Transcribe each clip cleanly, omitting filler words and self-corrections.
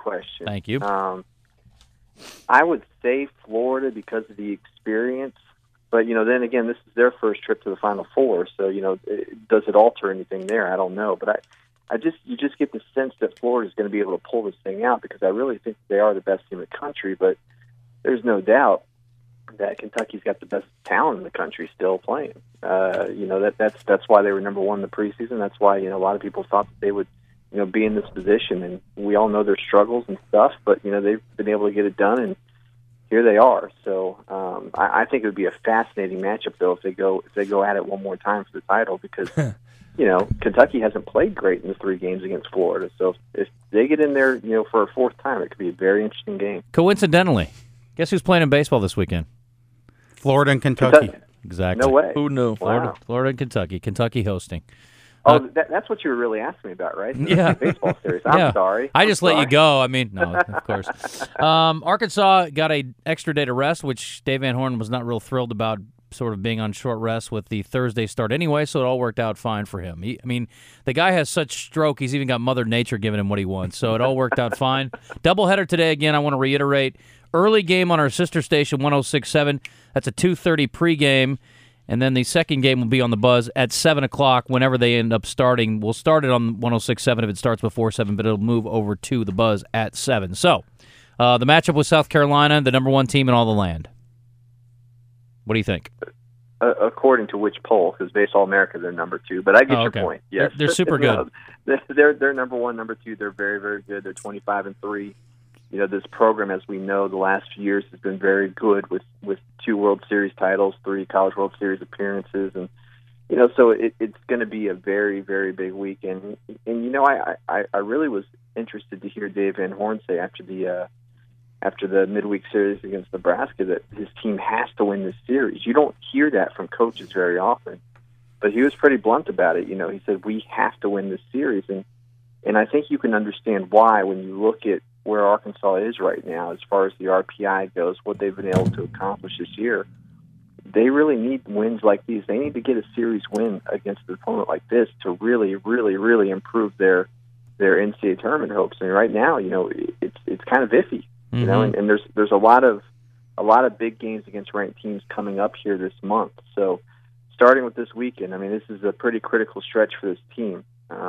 question. Thank you. I would say Florida because of the experience, but then again, this is their first trip to the Final Four, so does it alter anything there? I don't know, but you just get the sense that Florida is going to be able to pull this thing out because I really think they are the best team in the country, but there's no doubt that Kentucky's got the best talent in the country still playing. That's why they were number one in the preseason. That's why a lot of people thought that they would be in this position, and we all know their struggles and stuff, but they've been able to get it done, and here they are. So I think it would be a fascinating matchup though if they go at it one more time for the title because Kentucky hasn't played great in the 3 games against Florida. So if they get in there for a 4th time, it could be a very interesting game. Coincidentally, guess who's playing in baseball this weekend? Florida and Kentucky. Exactly. No way. Who knew? Wow. Florida and Kentucky. Kentucky hosting. Oh, that's what you were really asking me about, right? Yeah. Baseball series. I'm sorry. I just let you go. I mean, no, of course. Arkansas got an extra day to rest, which Dave Van Horn was not real thrilled about sort of being on short rest with the Thursday start anyway, so it all worked out fine for him. The guy has such stroke, he's even got Mother Nature giving him what he wants, so it all worked out fine. Doubleheader today, again, I want to reiterate. Early game on our sister station, 106.7. That's a 2:30 pregame. And then the second game will be on the Buzz at 7 o'clock whenever they end up starting. We'll start it on 106.7 if it starts before 7, but it'll move over to the Buzz at 7. So, the matchup with South Carolina, the number 1 team in all the land. What do you think? According to which poll? Because Baseball America, they're number 2. But I get your point. Yes, they're super good. They're number 1, number 2. They're very, very good. They're 25-3. This program, as we know, the last few years has been very good with 2 World Series titles, 3 College World Series appearances, and so it's going to be a very, very big weekend. And I really was interested to hear Dave Van Horn say after the midweek series against Nebraska that his team has to win this series. You don't hear that from coaches very often, but he was pretty blunt about it. He said we have to win this series, and I think you can understand why when you look at where Arkansas is right now as far as the RPI goes, what they've been able to accomplish this year. They really need wins like these. They need to get a series win against an opponent like this to really, really, really improve their NCAA tournament hopes. And right now, it's kind of iffy, and there's a lot of big games against ranked teams coming up here this month. So starting with this weekend, this is a pretty critical stretch for this team.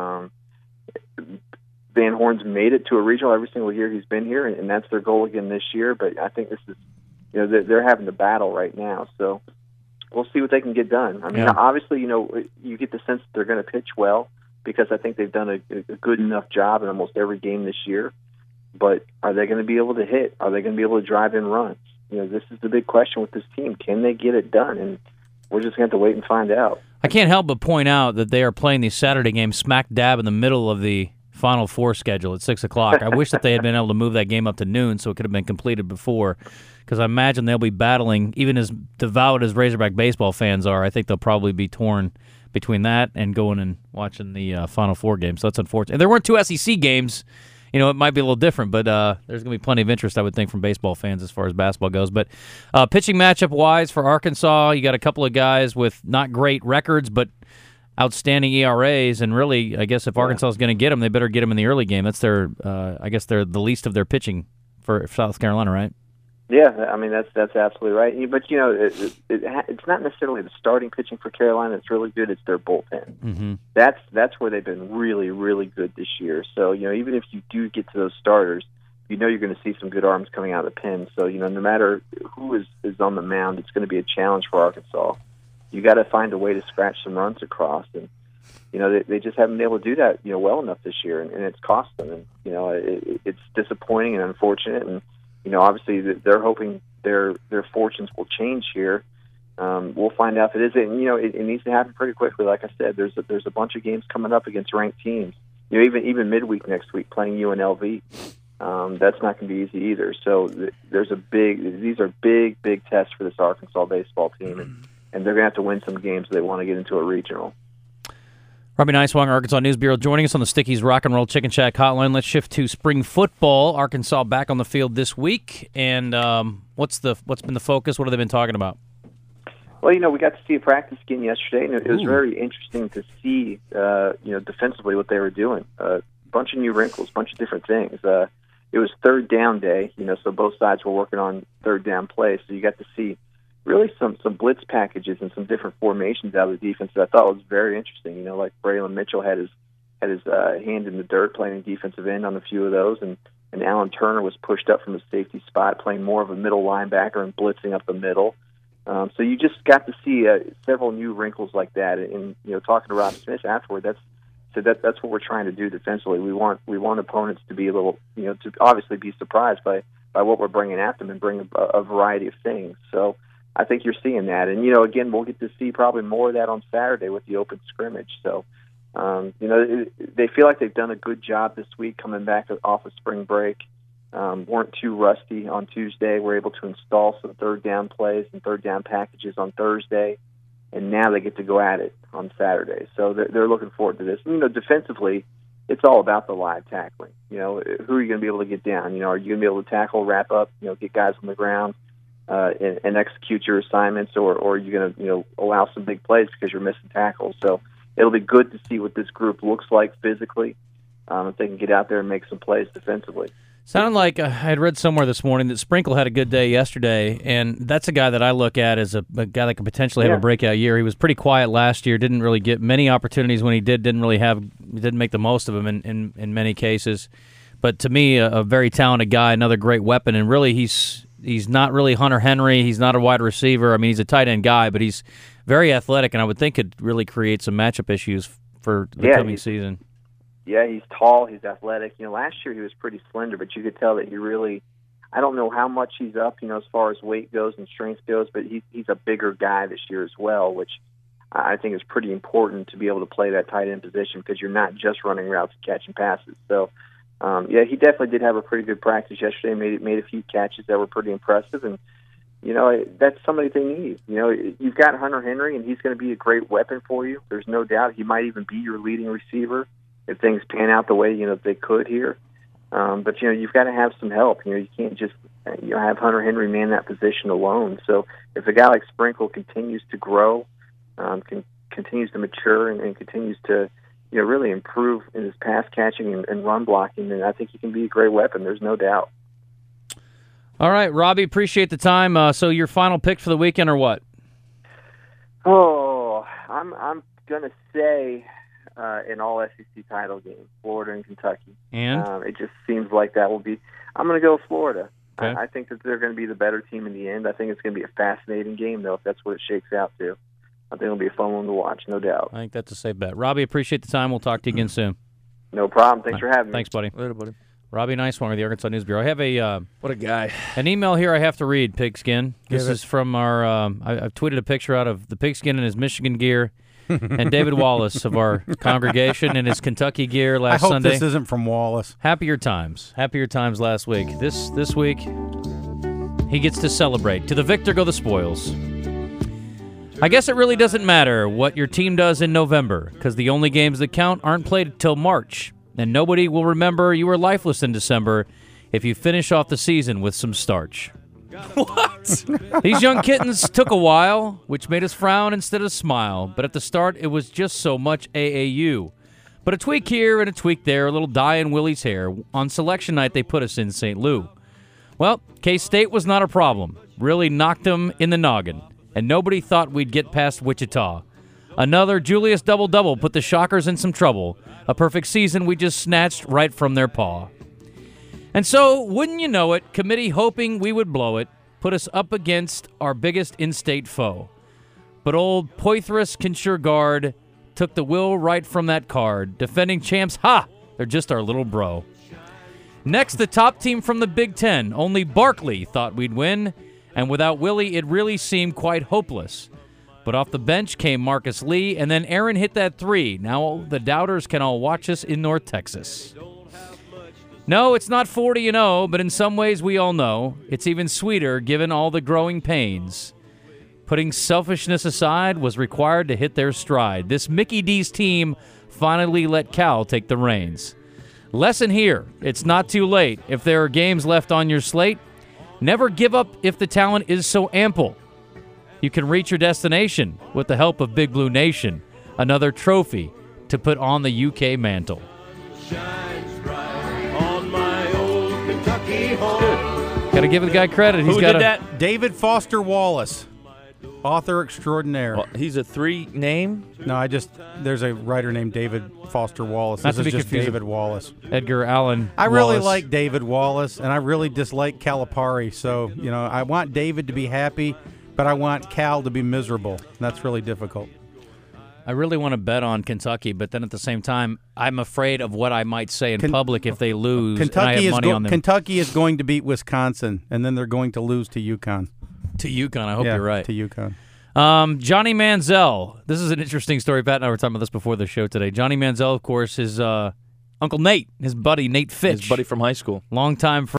Van Horn's made it to a regional every single year he's been here, and that's their goal again this year. But I think this is, they're having the battle right now. So we'll see what they can get done. Obviously, you get the sense that they're going to pitch well because I think they've done a good enough job in almost every game this year. But are they going to be able to hit? Are they going to be able to drive in runs? This is the big question with this team. Can they get it done? And we're just going to have to wait and find out. I can't help but point out that they are playing these Saturday games smack dab in the middle of the Final Four schedule at 6 o'clock. I wish that they had been able to move that game up to noon so it could have been completed before, because I imagine they'll be battling, even as devout as Razorback baseball fans are, I think they'll probably be torn between that and going and watching the Final Four game. So that's unfortunate. If there weren't 2 SEC games, it might be a little different, but there's going to be plenty of interest, I would think, from baseball fans as far as basketball goes. But pitching matchup-wise for Arkansas, you got a couple of guys with not great records, but outstanding ERAs, and really, I guess if Arkansas is going to get them, they better get them in the early game. That's their, I guess they're the least of their pitching for South Carolina, right? Yeah, that's absolutely right. But it's not necessarily the starting pitching for Carolina that's really good. It's their bullpen. Mm-hmm. That's where they've been really, really good this year. So even if you do get to those starters, you're going to see some good arms coming out of the pen. So no matter who is on the mound, it's going to be a challenge for Arkansas. You got to find a way to scratch some runs across, and they just haven't been able to do that well enough this year, and it's cost them. And it's disappointing and unfortunate. And obviously they're hoping their fortunes will change here. We'll find out if it is. And it needs to happen pretty quickly. Like I said, there's a bunch of games coming up against ranked teams. Even midweek next week playing UNLV. That's not going to be easy either. So these are big tests for this Arkansas baseball team, and they're going to have to win some games if they want to get into a regional. Robbie Neiswanger, Arkansas News Bureau, joining us on the Stickies Rock and Roll Chicken Shack hotline. Let's shift to spring football. Arkansas back on the field this week, and what's been the focus? What have they been talking about? Well, we got to see a practice again yesterday, and it was very interesting to see, defensively what they were doing. A bunch of new wrinkles, a bunch of different things. it was third down day, so both sides were working on third down plays. So you got to see really some blitz packages and some different formations out of the defense that I thought was very interesting. Like Braylon Mitchell had his hand in the dirt playing defensive end on a few of those, and Alan Turner was pushed up from the safety spot playing more of a middle linebacker and blitzing up the middle. So you just got to see several new wrinkles like that. And talking to Rob Smith afterward, that's what we're trying to do defensively. We want opponents to be a little, to obviously be surprised by what we're bringing at them and bring a variety of things. So I think you're seeing that. And, again, we'll get to see probably more of that on Saturday with the open scrimmage. So, they feel like they've done a good job this week coming back off of spring break. Weren't too rusty on Tuesday. Were able to install some third down plays and third down packages on Thursday. And now they get to go at it on Saturday. So they're looking forward to this. Defensively, it's all about the live tackling. Who are you going to be able to get down? Are you going to be able to tackle, wrap up, get guys on the ground and execute your assignments, or are you going to, allow some big plays because you're missing tackles? So it'll be good to see what this group looks like physically, if they can get out there and make some plays defensively. Sounded like I had read somewhere this morning that Sprinkle had a good day yesterday, and that's a guy that I look at as a guy that could potentially have a breakout year. He was pretty quiet last year, didn't really get many opportunities when he didn't make the most of them in many cases. But to me, a very talented guy, another great weapon, and really he's not really Hunter Henry. He's not a wide receiver. I mean, he's a tight end guy, but he's very athletic, and I would think could really create some matchup issues for the coming season. Yeah, he's tall, he's athletic. Last year he was pretty slender, but you could tell that he really, I don't know how much he's up, as far as weight goes and strength goes, but he's a bigger guy this year as well, which I think is pretty important to be able to play that tight end position because you're not just running routes and catching passes. So, he definitely did have a pretty good practice yesterday, made a few catches that were pretty impressive, and, that's somebody they need. You've got Hunter Henry, and he's going to be a great weapon for you. There's no doubt he might even be your leading receiver if things pan out the way, they could here. But, you've got to have some help. You can't just have Hunter Henry man that position alone. So if a guy like Sprinkle continues to grow, continues to mature, and continues to, really improve in his pass catching and run blocking, then I think he can be a great weapon. There's no doubt. All right, Robbie, appreciate the time. So your final pick for the weekend or what? Oh, I'm going to say an all-SEC title game, Florida and Kentucky. And? It just seems like that will be – I'm going to go Florida. Okay. I think that they're going to be the better team in the end. I think it's going to be a fascinating game, though, if that's what it shakes out to. I think it'll be a fun one to watch, no doubt. I think that's a safe bet. Robbie, appreciate the time. We'll talk to you again soon. No problem. Thanks for having me. Thanks, buddy. Later, buddy. Robbie Nicewanger, the Arkansas News Bureau. I have what a guy. An email here I have to read, Pigskin. This is from our I've tweeted a picture out of the Pigskin in his Michigan gear and David Wallace of our congregation in his Kentucky gear last Sunday. I hope this isn't from Wallace. Happier times last week. This week, he gets to celebrate. To the victor go the spoils. I guess it really doesn't matter what your team does in November, because the only games that count aren't played until March, and nobody will remember you were lifeless in December if you finish off the season with some starch. What? These young kittens took a while, which made us frown instead of smile, but at the start it was just so much AAU. But a tweak here and a tweak there, a little dye in Willie's hair. On selection night they put us in St. Lou. Well, K-State was not a problem. Really knocked them in the noggin. And nobody thought we'd get past Wichita. Another Julius double-double put the Shockers in some trouble. A perfect season we just snatched right from their paw. And so, wouldn't you know it, committee hoping we would blow it, put us up against our biggest in-state foe. But old Poitras Kinshirgard took the will right from that card. Defending champs, they're just our little bro. Next, the top team from the Big Ten. Only Barkley thought we'd win, and without Willie, it really seemed quite hopeless. But off the bench came Marcus Lee, and then Aaron hit that three. Now the doubters can all watch us in North Texas. No, it's not 40-0, but in some ways we all know it's even sweeter given all the growing pains. Putting selfishness aside was required to hit their stride. This Mickey D's team finally let Cal take the reins. Lesson here, it's not too late. If there are games left on your slate, never give up if the talent is so ample. You can reach your destination with the help of Big Blue Nation, another trophy to put on the UK mantle. Shines bright on my old Got to give the guy credit. He's Who got did that? David Foster Wallace, author extraordinaire. Well, he's a 3-name. No, there's a writer named David Foster Wallace. Not This to is be just confused David Wallace. Edgar Allan. I really Wallace. like David Wallace, and I really dislike Calipari. So, I want David to be happy, but I want Cal to be miserable. And that's really difficult. I really want to bet on Kentucky, but then at the same time, I'm afraid of what I might say in public if they lose. And I have money on them. Kentucky is going to beat Wisconsin, and then they're going to lose to UConn. To UConn, I hope you're right. To UConn. Johnny Manziel. This is an interesting story. Pat and I were talking about this before the show today. Johnny Manziel, of course, is Uncle Nate, his buddy Nate Fitch. His buddy from high school. Longtime friend.